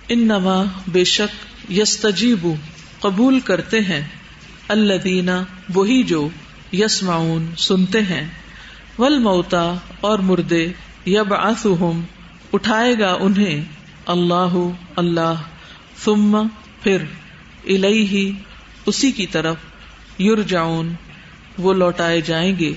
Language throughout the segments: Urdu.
انما بے شک یستجیب قبول کرتے ہیں الذین وہی جو یسمعون سنتے ہیں والموتى اور مردے یبعثہم اٹھائے گا انہیں اللہ اللہ ثم پھر الیہ اسی کی طرف یرجعون وہ لوٹائے جائیں گے.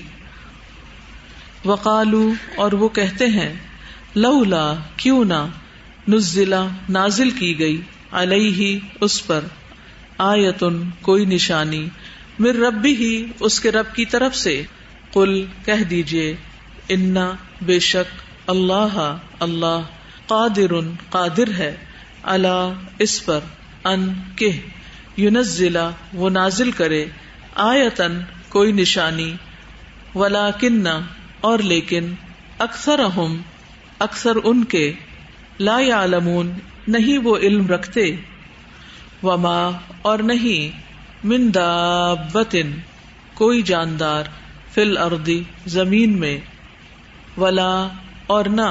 وقالو اور وہ کہتے ہیں لولا کیوں نہ نزلا نازل کی گئی علیہ اس پر آیتن کوئی نشانی من ربہ اس کے رب کی طرف سے. قل کہہ دیجئے انا بے شک اللہ اللہ قادر قادر ہے علی اس پر ان کہ ینزلا وہ نازل کرے آیتن کوئی نشانی ولیکن اور لیکن اکثرہم اکثر ان کے لا یعلمون نہیں وہ علم رکھتے. وما اور نہیں من دابۃ کوئی جاندار فی الارض زمین میں ولا اور نہ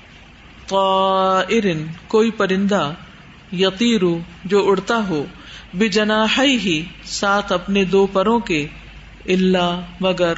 طائر کوئی پرندہ یطیر جو اڑتا ہو بجناحیہ ساتھ اپنے دو پروں کے الا مگر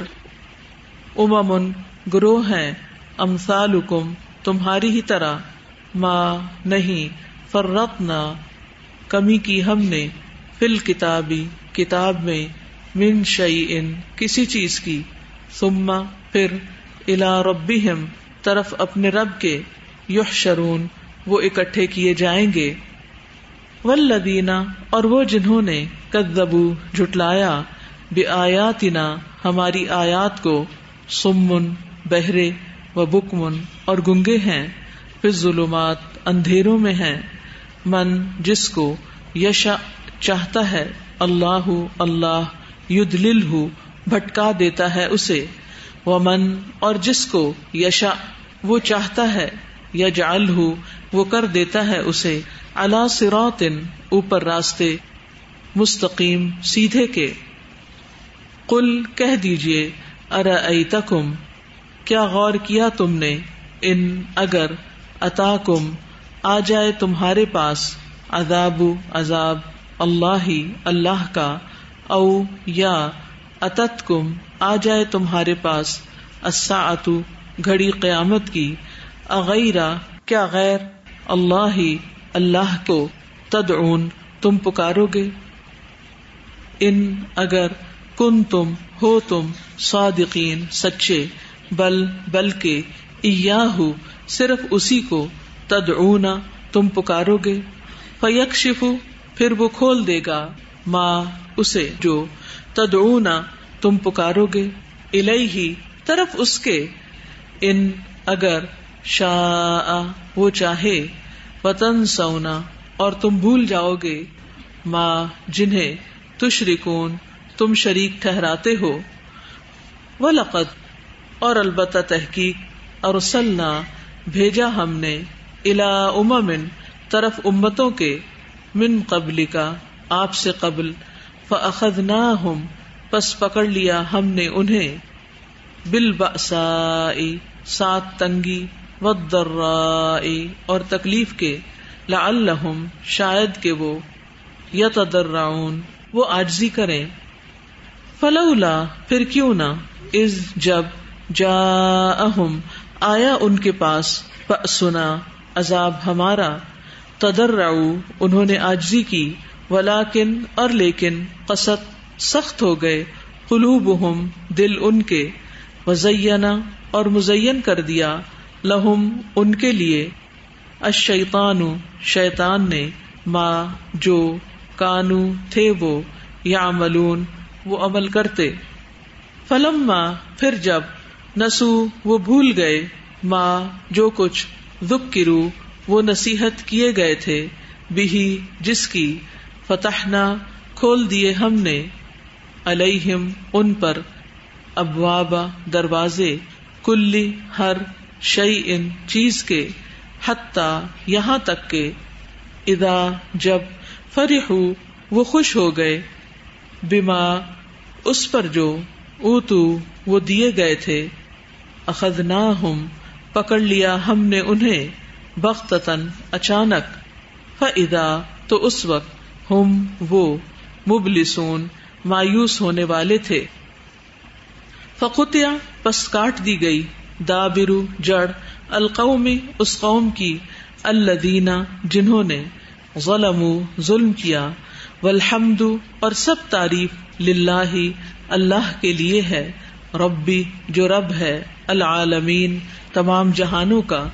امم گروہ ہیں امثالکم تمہاری ہی طرح ما نہیں فرطنا کمی کی ہم نے فی الکتابی کتاب میں من شیء کسی چیز کی ثم پھر الی ربہم طرف اپنے رب کے یحشرون وہ اکٹھے کیے جائیں گے. والذین اور وہ جنہوں نے کذبوا جھٹلایا بآیاتنا ہماری آیات کو صم بہرے و بکم اور گنگے ہیں فی الظلمات اندھیروں میں ہیں من جس کو یشاء چاہتا ہے اللہ اللہ یضللہ بھٹکا دیتا ہے اسے ومن اور جس کو یشاء وہ چاہتا ہے یجعلہ وہ کر دیتا ہے اسے علی صراط اوپر راستے مستقیم سیدھے کے. قل کہہ دیجئے ارأیتکم کیا غور کیا تم نے ان اگر اتاکم آ جائے تمہارے پاس عذاب عذاب اللہ اللہ کا او یا اتتکم آ جائے تمہارے پاس الساعۃ گھڑی قیامت کی اغیرا کیا غیر اللہ اللہ کو تدعون تم پکارو گے. ان اگر کنتم ہو تم صادقین سچے بلکہ ایاہ صرف اسی کو تدعون تم پکارو گے. فیکشف پھر وہ کھول دے گا ما اسے جو تدعون تم پکارو گے الیہ طرف اس کے ان اگر شاء وہ چاہے وتنسون اور تم بھول جاؤ گے ما جنہیں تشرکون تم شریک ٹھہراتے ہو. وَلَقَدْ اور البتہ تحقیق ارسلنا بھیجا ہم نے الی امم طرف امتوں کے من قبلک آپ سے قبل فاخذناہم پس پکڑ لیا ہم نے انہیں بالبأساء ساتھ تنگی والضراء اور تکلیف کے لعلہم شاید کہ وہ یتضرعون وہ عاجزی کریں. فلولا پھر کیوں نہ اذ جب جاءہم آیا ان کے پاس بأسنا عذاب ہمارا تضرعوا انہوں نے عاجزی کی ولیکن اور لیکن قست سخت ہو گئے قلوبہم دل ان کے وزینا اور مزین کر دیا لہم ان کے لیے الشیطان شیطان نے ما جو کانو تھے وہ یعملون وہ عمل کرتے. فلما پھر جب نسو وہ بھول گئے ما جو کچھ ذکرو وہ نصیحت کیے گئے تھے بہی جس کی فتحنا کھول دیے ہم نے علیہم ان پر ابواب دروازے کلی ہر شیء چیز کے حتی یہاں تک کہ اذا جب فرحوا وہ خوش ہو گئے بما اس پر جو اوتو وہ دیے گئے تھے اخذناہم پکڑ لیا ہم نے انہیں بغتتاً اچانک فَإِذَا تو اس وقت ہم وہ مبلسون مایوس ہونے والے تھے. فقطع پس کاٹ دی گئی دابر جڑ القوم اس قوم کی الذین جنہوں نے ظلموا ظلم کیا والحمد اور سب تعریف للہ اللہ کے لیے ہے ربی جو رب ہے العالمین تمام جہانوں کا.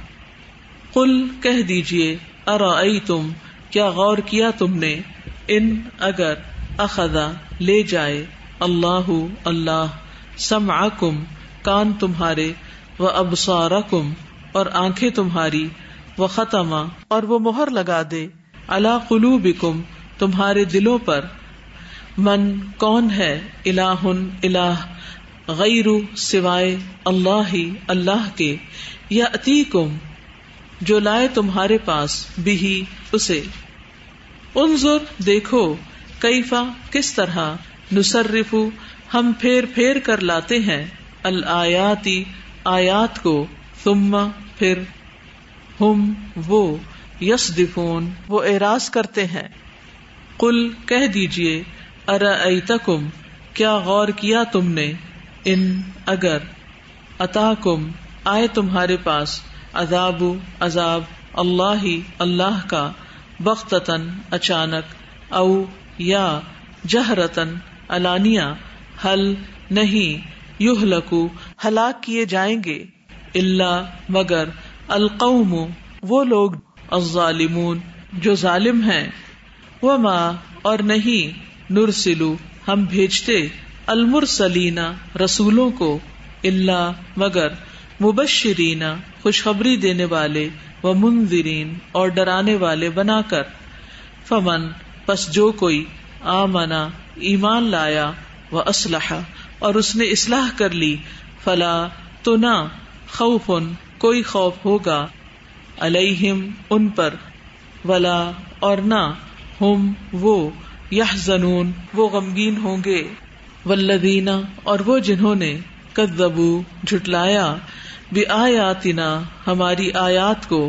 قل کہہ دیجئے ارأیتم کیا غور کیا تم نے ان اگر اخذا لے جائے اللہ اللہ سمعکم کان تمہارے و ابصارکم اور آنکھیں تمہاری و ختم اور وہ مہر لگا دے علی قلوبکم تمہارے دلوں پر من کون ہے الہ الہ غیر سوائے اللہ اللہ کے یاتیکم جو لائے تمہارے پاس بھی اسے. انظر دیکھو کیفا کس طرح نصرف ہم پھیر پھیر کر لاتے ہیں الآیاتی آیات کو ثم پھر ہم وہ یصدفون وہ اعراض کرتے ہیں. قل کہہ دیجئے ارأیتکم کیا غور کیا تم نے ان اگر اتاکم آئے تمہارے پاس عذاب عذاب اللہ اللہ کا بغتتاً اچانک او یا جہرتاً علانیہ حل نہیں یہلکو ہلاک کیے جائیں گے الا مگر القوم وہ لوگ الظالمون جو ظالم ہیں وما اور نہیں نرسلو ہم بھیجتے المرسلین رسولوں کو الا مگر مبشرین خوشخبری دینے والے ومنذرین اور ڈرانے والے بنا کر. فمن پس جو کوئی آمنا ایمان لایا و اصلح اور اس نے اصلاح کر لی فلا تو نہ خوف کوئی خوف ہوگا علیہم ان پر ولا اور نہ ہم وہ یحزنون وہ غمگین ہوں گے. والذین اور وہ جنہوں نے کذبوا جھٹلایا بآیاتنا ہماری آیات کو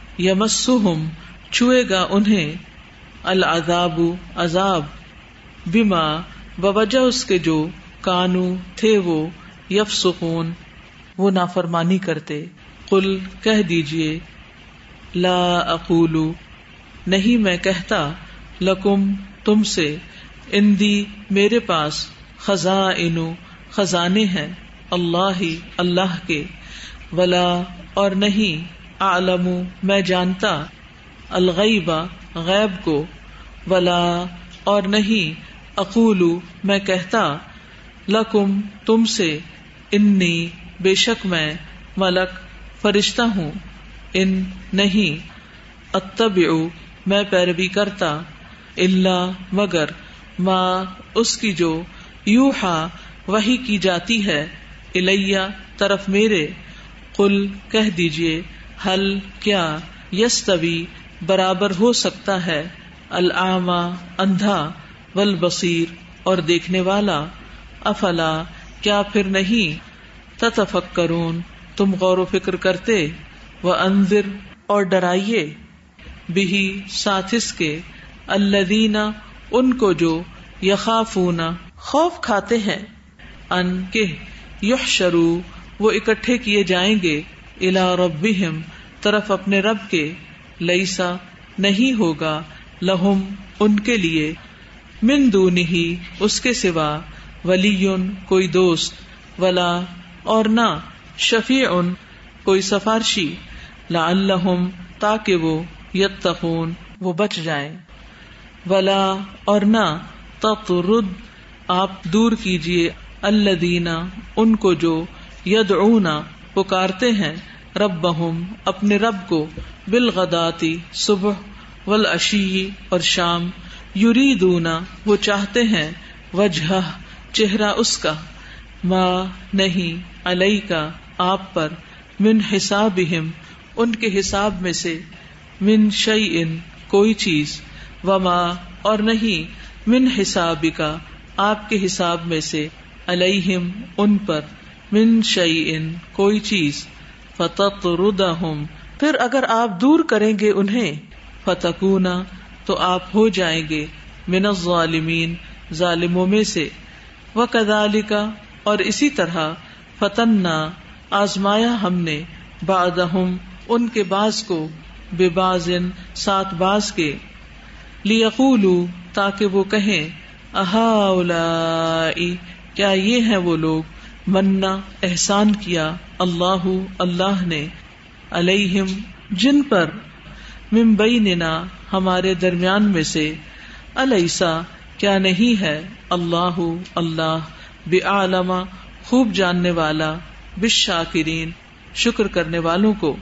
یمسہم چھوئے گا انہیں العذاب عذاب بما بوجہ اس کے جو کانو تھے وہ یفسقون وہ نافرمانی کرتے. قل کہہ دیجئے لا اقول نہیں میں کہتا لکم تم سے اندی میرے پاس خزائن خزانے ہیں اللہ اللہ کے ولا اور نہیں اعلم میں جانتا الغیب غیب کو ولا اور نہیں اقول میں کہتا لکم تم سے انی بے شک میں ملک فرشتہ ہوں ان نہیں اتبع میں پیروی کرتا الا مگر ما اس کی جو یوحا وحی کی جاتی ہے الیہ طرف میرے. قل کہہ دیجئے حل کیا یستوی برابر ہو سکتا ہے الاعمی اندھا والبصیر اور دیکھنے والا افلا کیا پھر نہیں تتفکرون تم غور و فکر کرتے وانذر اور ڈرائیے بہی ساتھ اس کے الذین ان کو جو یخافون خوف کھاتے ہیں ان کہ یحشروا وہ اکٹھے کیے جائیں گے الی ربہم طرف اپنے رب کے لیسا نہیں ہوگا لہم ان کے لیے من دونہ اس کے سوا ولی کوئی دوست ولا اور نہ شفیع کوئی سفارشی لعلہم تاکہ وہ یتقون وہ بچ جائیں. ولا اور نہ تطرد آپ دور کیجیے الذین ان کو جو یدعون پکارتے ہیں ربہم اپنے رب کو بالغداتی صبح والعشی اور شام یریدون وہ چاہتے ہیں وجہہ چہرہ اس کا ما نہیں علیکا آپ پر من حسابہم ان کے حساب میں سے من شیئن کوئی چیز وما اور نہیں من حسابکا آپ کے حساب میں سے علیہم ان پر من شیئن کوئی چیز فتطردہم پھر اگر آپ دور کریں گے انہیں فتکونا تو آپ ہو جائیں گے من الظالمین ظالموں میں سے، وکذالک اور اسی طرح فتنا آزمایا ہم نے بعضہم ان کے بعض کو ببعض ساتھ بعض کے، لیقولوا تاکہ وہ کہیں اہؤلاء کیا یہ ہیں وہ لوگ منا احسان کیا اللہ اللہ نے علیہم جن پر من بیننا ہمارے درمیان میں سے، الیسا کیا نہیں ہے اللہ اللہ بعالم خوب جاننے والا بالشاکرین شکر کرنے والوں کو،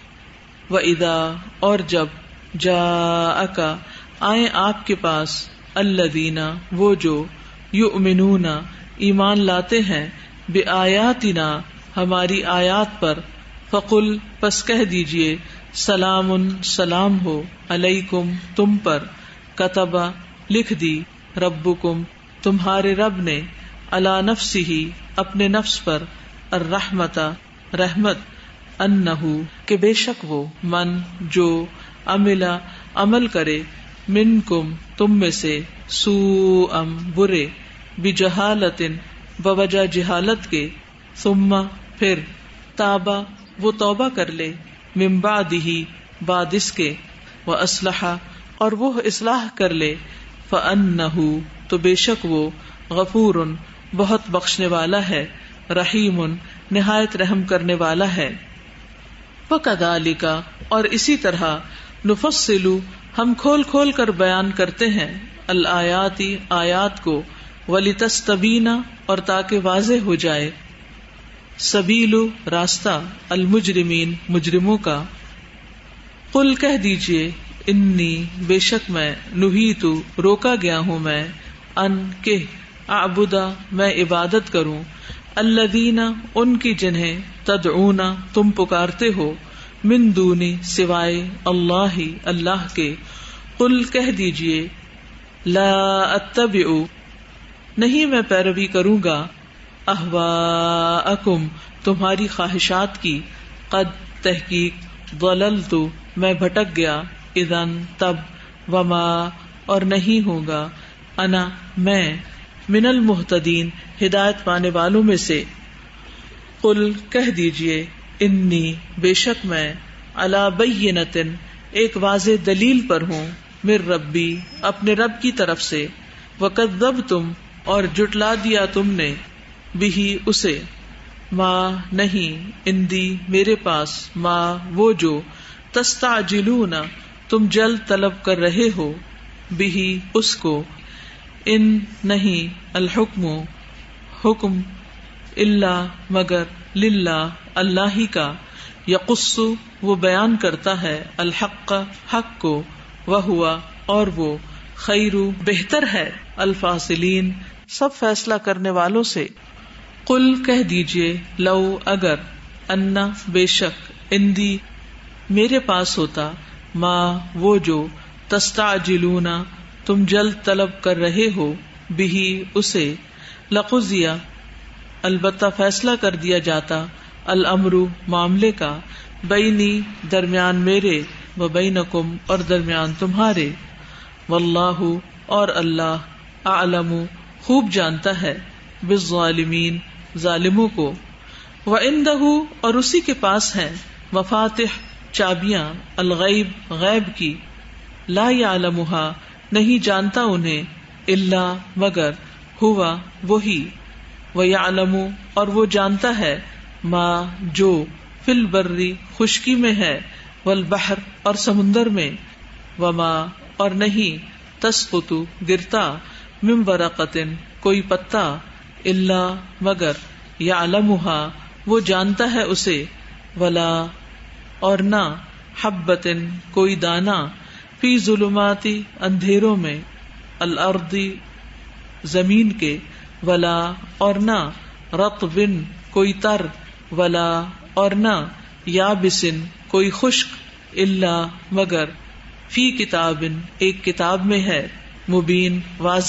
وَإِذَا اور جب جاءک آئیں آپ کے پاس الذین وہ جو یؤمنون ایمان لاتے ہیں بآیاتنا ہماری آیات پر، فقل پس کہہ دیجئے سلام سلام ہو علیکم تم پر، کتبہ لکھ دی ربکم تمہارے رب نے، علی نفسہ اپنے نفس پر، الرحمت رحمت، انہو کہ بے شک وہ، من جو عمل کرے، منکم تم میں سے، سوء برے، بجہالت بوجہ جہالت کے، ثم پھر، تابا وہ توبہ کر لے، من بعدہ بعد اس کے، واصلح اور وہ اصلاح کر لے، فانہ تو بے شک وہ، غفور بہت بخشنے والا ہے، رحیم نہایت رحم کرنے والا ہے۔ وکذالک اور اسی طرح، نفصل ہم کھول کھول کر بیان کرتے ہیں، الآیات آیات کو، ولتستبین اور تاکہ واضح ہو جائے، سبیل راستہ، المجرمین مجرموں کا، قل کہہ دیجئے انی بے شک میں، نہیت روکا گیا ہوں میں، ان کہ اعبدا میں عبادت کروں، الذین ان کی جنہیں، تدعون تم پکارتے ہو، من دونی سوائے اللہ اللہ کے، قل کہہ دیجئے لا اتبع نہیں میں پیروی کروں گا، اہواءکم تمہاری خواہشات کی، قد تحقیق، ضللت میں بھٹک گیا، اذن تب، وما اور نہیں ہوگا، انا میں، من المہتدین ہدایت پانے والوں میں سے، قل کہہ دیجئے انی بے شک میں، علی بینۃ ایک واضح دلیل پر ہوں، من ربی اپنے رب کی طرف سے، وکذبتم اور جٹلا دیا تم نے، بہ اسے، ما نہیں، اندی میرے پاس، ما وہ جو، تستعجلون تم جلد طلب کر رہے ہو، بہ اس کو، ان نہیں، الحکم حکم، الا مگر، للہ اللہ ہی کا، یقص وہ بیان کرتا ہے، الحق حق کو، وہوا اور وہ، خیر بہتر ہے، الفاصلین سب فیصلہ کرنے والوں سے۔ قل کہہ دیجئے لو اگر، انا بے شک، اندی میرے پاس ہوتا، ما وہ جو، تستعجلون تم جلد طلب کر رہے ہو، بہ اسے، لقضی البتہ فیصلہ کر دیا جاتا، الامر معاملے کا، بینی درمیان میرے، و بینکم اور درمیان تمہارے، واللہ اور اللہ، اعلم خوب جانتا ہے، بالظالمین ظالموں کو، وعندہ اور اسی کے پاس ہیں، مفاتح چابیاں، الغیب غیب کی، لا یعلمها نہیں جانتا انہیں، الا مگر، ہوا وہی، ویعلم اور وہ جانتا ہے، ما جو، فی البری خشکی میں ہے، والبحر اور سمندر میں، وما اور نہیں، تسقط گرتا، من ورقۃ کوئی پتا، الا مگر، یعلمها وہ جانتا ہے اسے، ولا اور نہ، حبۃ کوئی دانا، فی ظلمات اندھیروں میں، الارض زمین کے، ولا اور نہ، رطب کوئی تر، ولا اور نہ، یابس کوئی خشک، الا مگر، فی کتاب ایک کتاب میں ہے، مبین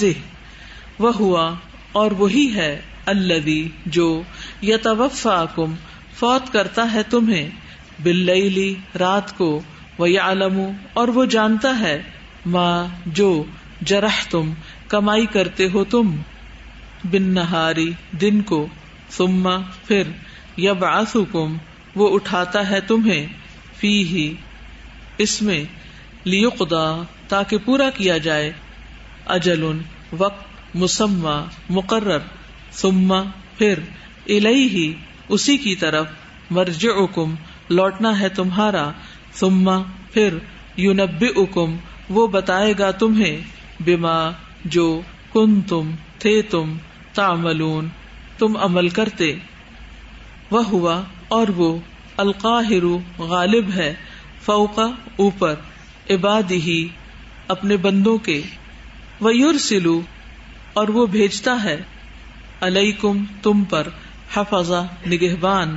واضح، وہوا اور وہی ہے، الذی جو، یتوفاکم فوت کرتا ہے تمہیں، باللیل رات کو، وَيَعْلَمُ اور وہ جانتا ہے ما جو جرحتم کمائی کرتے ہو تم بالنہاری دن کو ثم پھر یبعثکم وہ اٹھاتا ہے تمہیں فیہ اس میں لیقضی تاکہ پورا کیا جائے اجل وقت مسمی مقرر ثم پھر الیہ اسی کی طرف مرجعکم لوٹنا ہے تمہارا ثم پھر ینبئکم وہ بتائے گا تمہیں بما جو کنتم تھے تم تعملون تم عمل کرتے وہوا اور وہ القاہر غالب ہے فوق اوپر عبادہ اپنے بندوں کے ویرسل اور وہ بھیجتا ہے علیکم تم پر حفظہ نگہبان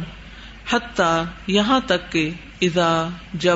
حتی یہاں تک کہ اذا جب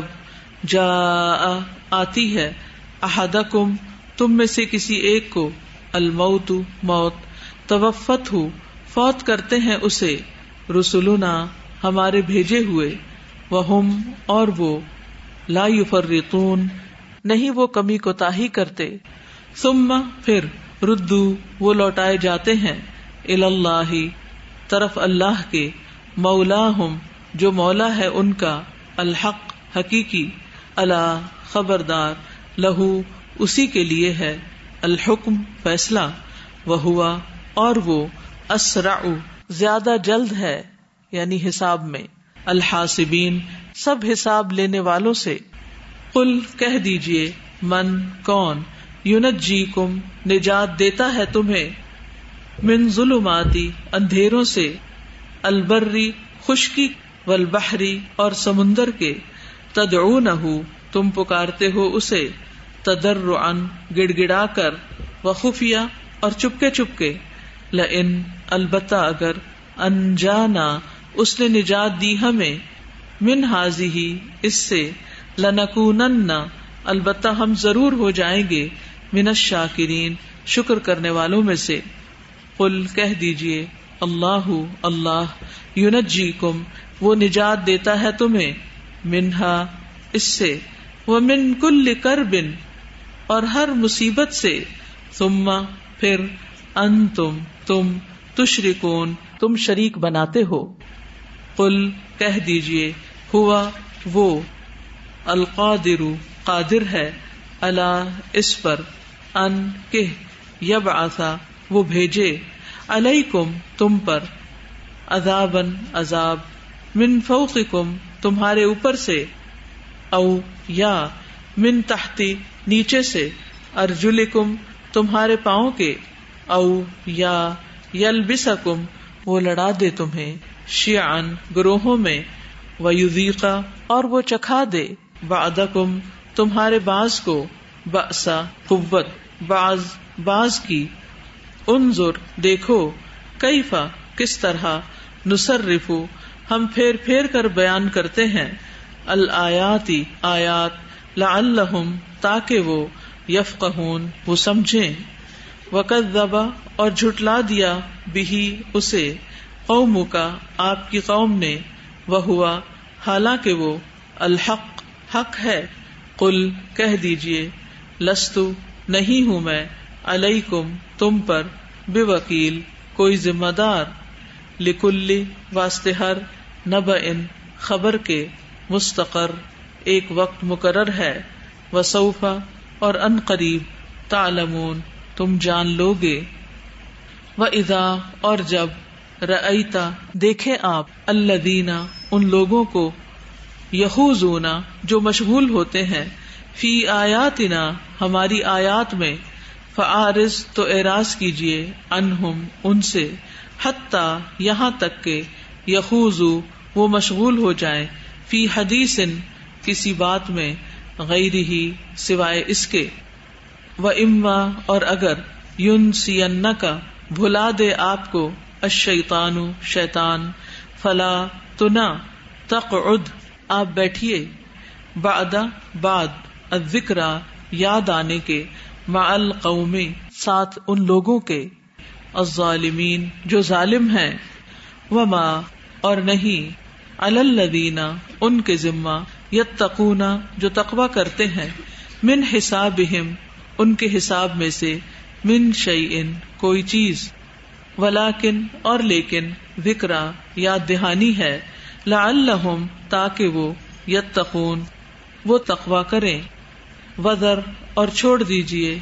جاء آتی ہے احدکم تم میں سے کسی ایک کو الموت موت توفت ہو فوت کرتے ہیں اسے رسولنا ہمارے بھیجے ہوئے وہم اور وہ لا یفرطون نہیں وہ کمی کوتاہی کرتے ثم پھر ردو وہ لوٹائے جاتے ہیں اللہ طرف اللہ کے مولاہم جو مولا ہے ان کا الحق حقیقی الا خبردار لہو اسی کے لیے ہے الحکم فیصلہ وہوا اور وہ اسرع زیادہ جلد ہے یعنی حساب میں الحاسبین سب حساب لینے والوں سے قل کہہ دیجئے من کون ینجیکم نجات دیتا ہے تمہیں من ظلماتی اندھیروں سے البری خشکی والبحری اور سمندر کے تدعونہ تم پکارتے ہو اسے تضرعا گڑ گڑا کر وخفیہ اور چپکے چپکے لئن البتہ اگر انجانا اس نے نجات دی ہمیں من ہذہ اس سے لنکونن البتہ ہم ضرور ہو جائیں گے من الشاکرین شکر کرنے والوں میں سے قل کہہ دیجئے اللہ اللہ ینجیکم وہ نجات دیتا ہے تمہیں منہا اس سے ومن کل کرب اور ہر مصیبت سے ثم پھر انتم تم تشرکون تم شریک بناتے ہو قل کہہ دیجئے ہوا وہ القادر قادر ہے الا اس پر ان کہ یبعثا وہ بھیجے علیکم تم پر عذابن عذاب من فوقکم تمہارے اوپر سے او یا من تحتی نیچے سے ارجلکم تمہارے پاؤں کے او یا یلبسکم وہ لڑا دے تمہیں شیعن گروہوں میں ویذیقا اور وہ چکھا دے بعدکم تمہارے بعض کو بأسا قوت بعض کی انظر دیکھو کیفا کس طرح نصرف ہم پھیر پھیر کر بیان کرتے ہیں الآیاتی آیات لعلہم تاکہ وہ یفقہون وہ سمجھیں وکذب اور جھٹلا دیا بہی اسے قومک آپ کی قوم نے وہوا حالانکہ وہ الحق حق ہے قل کہہ دیجئے لستو نہیں ہوں میں علیکم تم پر بوکیل کوئی ذمہ دار لکل واسطے ہر نبئن خبر کے مستقر ایک وقت مقرر ہے وسوف اور ان قریب تعلمون تم جان لوگے وَإِذَا اور جب رأیتا دیکھے آپ الذین ان لوگوں کو یخوضون جو مشغول ہوتے ہیں فی آیاتنا ہماری آیات میں فآرز تو اعراض کیجئے عنہم ان سے حتی یہاں تک کہ یخوضو وہ مشغول ہو جائیں فی حدیث کسی بات میں غیرہ سوائے اس کے وَإِمَّا اور اگر يُنْسِيَنَّكَ بھلا دے آپ کو الشیطان شیطان فلا تو نہ تقعد آپ بیٹھیے بعد الذکر یاد آنے کے مع القوم ساتھ ان لوگوں کے الظالمین جو ظالم ہیں وما اور نہیں علی الذین ان کے ذمہ یتقون جو تقوی کرتے ہیں، من حسابہم ان کے حساب میں سے، من شیئن کوئی چیز، ولیکن اور لیکن، ذکرا یاد دہانی ہے، لعلہم تاکہ وہ، یتقون وہ تقوی کریں، وذر اور چھوڑ دیجئے،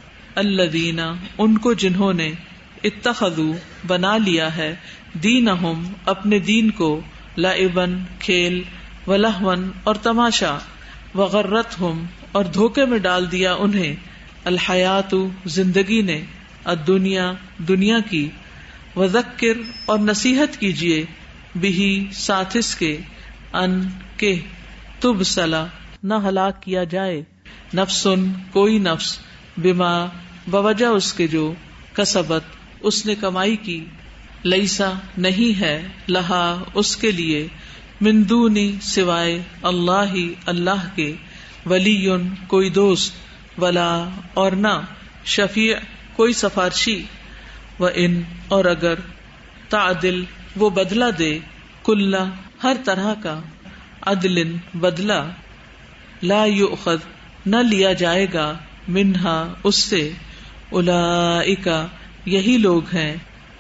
الذین ان کو جنہوں نے، اتخذوا بنا لیا ہے، دینہم اپنے دین کو، لعبن کھیل، ولہون اور تماشا، وغرتہم اور دھوکے میں ڈال دیا انہیں، الحیات زندگی نے، الدنیا دنیا کی، وذکر اور نصیحت کیجیے، بہی ساتھ اس کے، ان کے، تبصلا نہ ہلاک کیا جائے، نفسن کوئی نفس، بما بوجہ اس کے جو، کسبت اس نے کمائی کی، لیسا نہیں ہے، لہا اس کے لیے، من دونی سوائے، اللہ اللہ کے، ولی کوئی دوست، ولا اور نہ، شفیع کوئی سفارشی، وان اور اگر، تعدل وہ بدلہ دے، کلا ہر طرح کا، عدل بدلہ، لا یؤخذ نہ لیا جائے گا، منہا اس سے، اولئک یہی لوگ ہیں،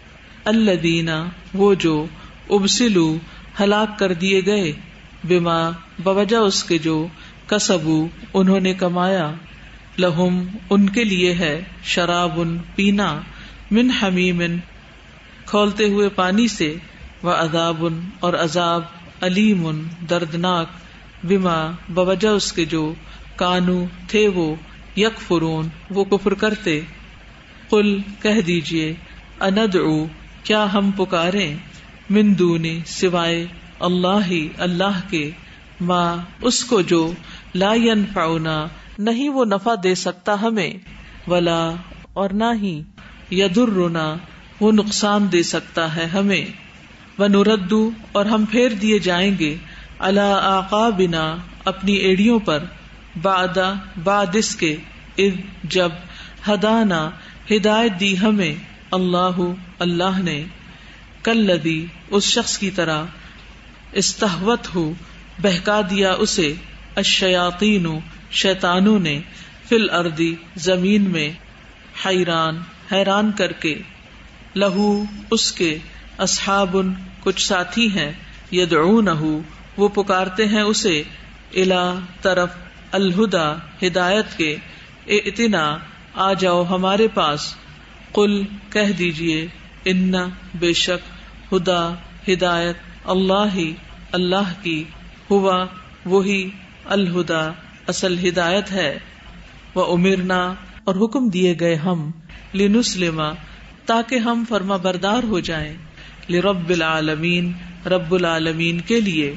الذین وہ جو، ابسلوا ہلاک کر دیے گئے، بما بوجہ اس کے جو، کسبوا انہوں نے کمایا، لہم ان کے لیے ہے، شراب پینا، من حمیم کھولتے ہوئے پانی سے، وعذاب اور عذاب، علیم دردناک، بما بوجہ اس کے جو، کانو تھے وہ، یکفرون وہ کفر کرتے، قل کہہ دیجئے، اندعو کیا ہم پکاریں، من دونی سوائے، اللہ اللہ کے، ما اس کو جو، لا ینفعنا نہیں وہ نفع دے سکتا ہمیں، ولا اور نہ ہی، یضرنا وہ نقصان دے سکتا ہے ہمیں، ونرد اور ہم پھیر دیے جائیں گے، علی اعقابنا اپنی ایڑیوں پر، بعد اس کے، اذ جب، ہدانا ہدایت دی ہمیں، اللہ اللہ نے، کالذی اس شخص کی طرح، استہوتہ بہکا دیا اسے، الشیاطین شیطانوں نے، فی الارض زمین میں، حیران کر کے، لہو اس کے، اصحاب کچھ ساتھی ہیں، یدعونہ وہ پکارتے ہیں اسے، الی طرف، الہدی ہدایت کے، ائتنا آ جاؤ ہمارے پاس، قل کہہ دیجئے، ان بے شک، ہدا ہدایت، اللہ اللہ کی، ہوا وہی، الہدا اصل ہدایت ہے، وامرنا اور حکم دیے گئے ہم، لنسلم تاکہ ہم فرما بردار ہو جائیں، لرب العالمین رب العالمین کے لیے،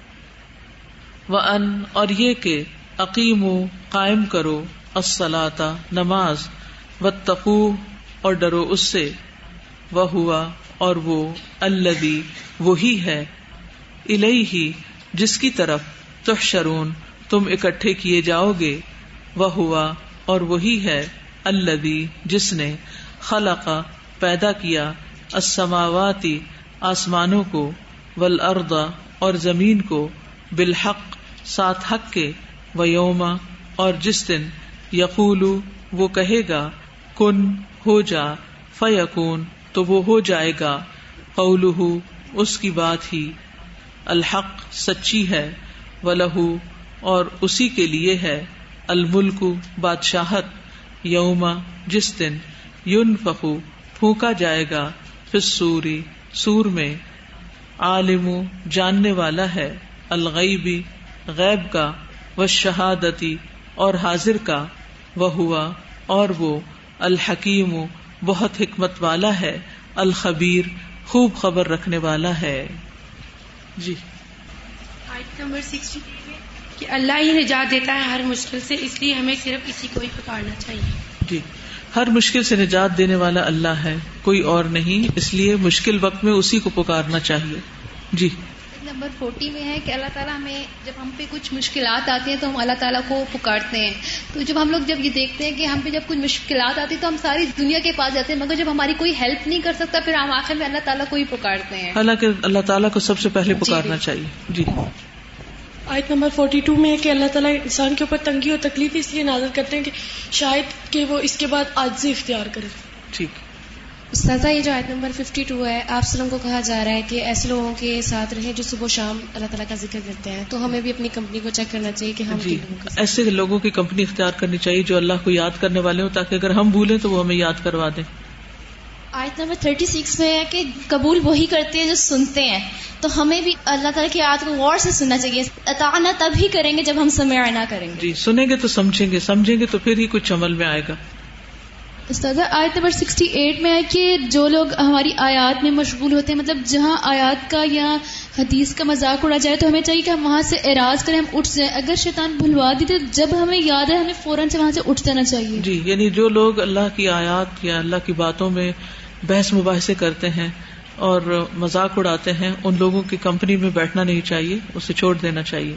وان اور یہ کہ، اقیموا قائم کرو، الصلاۃ نماز، واتقوہ اور ڈرو اس سے، وہوا اور وہ، الذی وہی ہے، الیہ جس کی طرف، تحشرون تم اکٹھے کیے جاؤ گے، وہوا اور وہی ہے، الذی جس نے، خلق پیدا کیا، السماوات آسمانوں کو، والارض اور زمین کو، بالحق ساتھ حق کے، ویوم اور جس دن، یقول وہ کہے گا، کن ہو جا، فیکون تو وہ ہو جائے گا، قولہ اس کی بات ہی، الحق سچی ہے، وَلَهُ اور اسی کے لیے ہے، الملک بادشاہت، یوم جس دن، ينفخ پھونکا جائے گا، فی الصور سور میں، عالم جاننے والا ہے، الغیب غیب کا، والشہادتی اور حاضر کا، وہوا اور وہ، الحکیم بہت حکمت والا ہے، الخبیر خوب خبر رکھنے والا ہے۔ جی آیت نمبر 63 میں کہ اللہ ہی نجات دیتا ہے ہر مشکل سے، اس لیے ہمیں صرف اسی کو ہی پکارنا چاہیے۔ جی ہر مشکل سے نجات دینے والا اللہ ہے، کوئی اور نہیں، اس لیے مشکل وقت میں اسی کو پکارنا چاہیے۔ جی نمبر 40 میں ہے کہ اللہ تعالیٰ ہمیں جب ہم پہ کچھ مشکلات آتی ہیں تو ہم اللہ تعالیٰ کو پکارتے ہیں، تو جب ہم لوگ یہ دیکھتے ہیں کہ ہم پہ جب کچھ مشکلات آتی ہیں تو ہم ساری دنیا کے پاس جاتے ہیں، مگر جب ہماری کوئی ہیلپ نہیں کر سکتا پھر ہم آخر میں اللہ تعالیٰ کو ہی پکارتے ہیں، حالانکہ اللہ تعالیٰ کو سب سے پہلے پکارنا چاہیے۔ جی آیت نمبر 42 میں ہے کہ اللہ تعالیٰ انسان کے اوپر تنگی اور تکلیف اس لیے نازل کرتے ہیں کہ شاید کہ وہ اس کے بعد عاجزی اختیار کرے. ٹھیک. استاذہ یہ جو آیت نمبر 52 ہے، آپ وسلم کو کہا جا رہا ہے کہ ایسے لوگوں کے ساتھ رہیں جو صبح و شام اللہ تعالیٰ کا ذکر کرتے ہیں، تو ہمیں بھی اپنی کمپنی کو چیک کرنا چاہیے کہ ہم جی ایسے لوگوں کی کمپنی اختیار کرنی چاہیے جو اللہ کو یاد کرنے والے ہوں، تاکہ اگر ہم بھولیں تو وہ ہمیں یاد کروا دیں. آیت نمبر 36 میں ہے کہ قبول وہی کرتے ہیں جو سنتے ہیں، تو ہمیں بھی اللہ تعالیٰ کی آیات کو غور سے سننا چاہیے. اطاعنا تب ہی کریں گے جب ہم سمعنا کریں گے. جی سنیں گے تو سمجھیں گے، سمجھیں گے تو پھر ہی کچھ عمل میں آئے گا. استاذہ آیت نمبر 68 میں ہے کہ جو لوگ ہماری آیات میں مشغول ہوتے ہیں، مطلب جہاں آیات کا یا حدیث کا مذاق اڑا جائے تو ہمیں چاہیے کہ ہم وہاں سے اعراض کریں، ہم اٹھ جائیں. اگر شیطان بھلوا دی تو جب ہمیں یاد ہے ہمیں فوراً سے وہاں سے اٹھ جانا چاہیے. جی یعنی جو لوگ اللہ کی آیات یا اللہ کی باتوں میں بحث مباحثے کرتے ہیں اور مذاق اڑاتے ہیں، ان لوگوں کی کمپنی میں بیٹھنا نہیں چاہیے، اسے چھوڑ دینا چاہیے.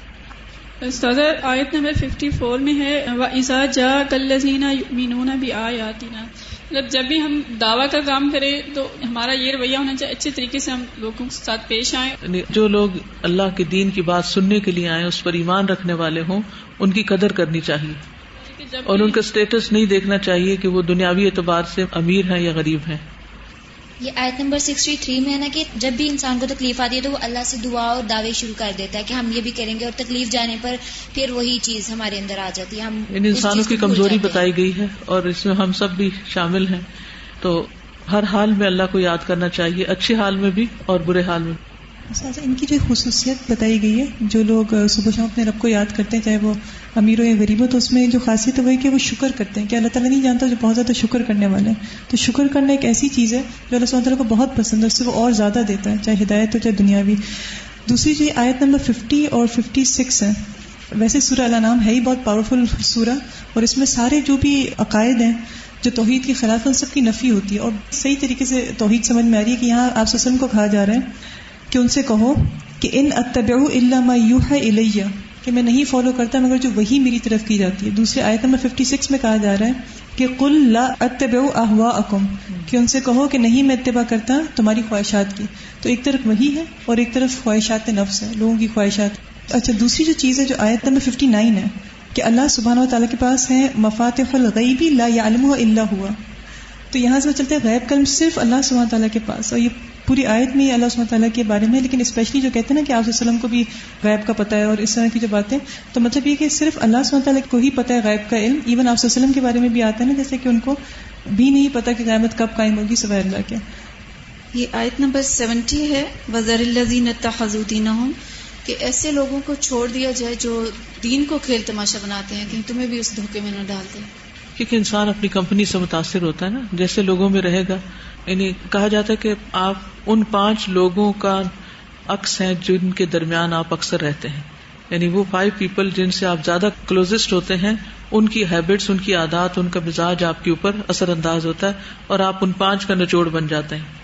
استاد آیت نمبر 54 میں ہے وَإِذَا جَاءَكَ الَّذِينَ يُؤْمِنُونَ بِآيَاتِنَا، مطلب جب بھی ہم دعویٰ کا کام کریں تو ہمارا یہ رویہ ہونا چاہیے اچھے طریقے سے ہم لوگوں کے ساتھ پیش آئیں. یعنی جو لوگ اللہ کے دین کی بات سننے کے لیے آئیں، اس پر ایمان رکھنے والے ہوں، ان کی قدر کرنی چاہیے اور ان کا اسٹیٹس نہیں دیکھنا چاہیے کہ وہ دنیاوی اعتبار سے امیر ہیں یا غریب ہیں. یہ آیت نمبر 63 میں ہے نا کہ جب بھی انسان کو تکلیف آتی ہے تو وہ اللہ سے دعا اور دعوے شروع کر دیتا ہے کہ ہم یہ بھی کریں گے، اور تکلیف جانے پر پھر وہی چیز ہمارے اندر آ جاتی ہے. ہم ان انسانوں کی کمزوری بتائی گئی ہے اور اس میں ہم سب بھی شامل ہیں، تو ہر حال میں اللہ کو یاد کرنا چاہیے، اچھے حال میں بھی اور برے حال میں. ان کی جو خصوصیت بتائی گئی ہے، جو لوگ صبح شام اپنے رب کو یاد کرتے ہیں چاہے وہ امیر ہو یا غریب ہو، تو اس میں جو خاصیت ہے وہ ہے کہ وہ شکر کرتے ہیں کہ اللہ تعالیٰ نہیں جانتا جو بہت زیادہ شکر کرنے والے ہیں. تو شکر کرنا ایک ایسی چیز ہے جو اللہ سبحانہ تعالیٰ کو بہت پسند ہے، اس سے وہ اور زیادہ دیتا ہے، چاہے ہدایت ہو چاہے دنیاوی. دوسری چیز آیت نمبر 50 اور 56 ہے. ویسے سورہ الانعام ہے ہی بہت پاورفل سورہ، اور اس میں سارے جو بھی عقائد ہیں جو توحید کے خلاف ان سب کی نفی ہوتی ہے، اور صحیح طریقے سے توحید سمجھ میں آ رہی ہے کہ یہاں آپ صلی اللہ علیہ وسلم کو کہا جا رہا ہے کہ ان سے کہو کہ ان اتبع الا ما یوحى الی، کہ میں نہیں فالو کرتا مگر جو وہی میری طرف کی جاتی ہے. دوسری آیت نمبر 56 میں کہا جا رہا ہے کہ قل لا اتبع اهواءکم، کہ ان سے کہو کہ نہیں میں اتباع کرتا تمہاری خواہشات کی. تو ایک طرف وہی ہے اور ایک طرف خواہشات نفس ہے، لوگوں کی خواہشات. اچھا دوسری جو چیز ہے جو آیت نمبر 59 ہے کہ اللہ سبحانہ و تعالیٰ کے پاس ہے مفاتح الغیب لا یعلمها الا هو. تو یہاں سے چلتے ہیں غیب کا علم صرف اللہ سبحانہ تعالیٰ کے پاس، اور یہ پوری آیت میں اللہ سبحانہ تعالیٰ کے بارے میں، لیکن اسپیشلی جو کہتے ہیں نا کہ آپ صلی اللہ علیہ وسلم کو بھی غیب کا پتہ ہے اور اس طرح کی جو باتیں، تو مطلب یہ کہ صرف اللہ سبحانہ تعالیٰ کو ہی پتہ ہے غیب کا علم. ایون آپ صلی اللہ علیہ وسلم کے بارے میں بھی آتا ہے نا جیسے کہ ان کو بھی نہیں پتا کہ قیامت کب قائم ہوگی سوائے اللہ کے. یہ آیت نمبر 70 ہے وَذَرِ الَّذِينَ اتَّخَذُوا دِينَهُمْ، کہ ایسے لوگوں کو چھوڑ دیا جائے جو دین کو کھیل تماشا بناتے ہیں، کہیں تمہیں بھی اس دھوکے میں نہ ڈال دیں. کیونکہ انسان اپنی کمپنی سے متاثر ہوتا ہے نا، جیسے لوگوں میں رہے گا. یعنی کہا جاتا ہے کہ آپ ان 5 لوگوں کا عکس ہیں جن کے درمیان آپ اکثر رہتے ہیں. یعنی وہ 5 پیپل جن سے آپ زیادہ کلوزسٹ ہوتے ہیں، ان کی ہیبٹس، ان کی عادات، ان کا مزاج آپ کے اوپر اثر انداز ہوتا ہے اور آپ ان 5 کا نچوڑ بن جاتے ہیں.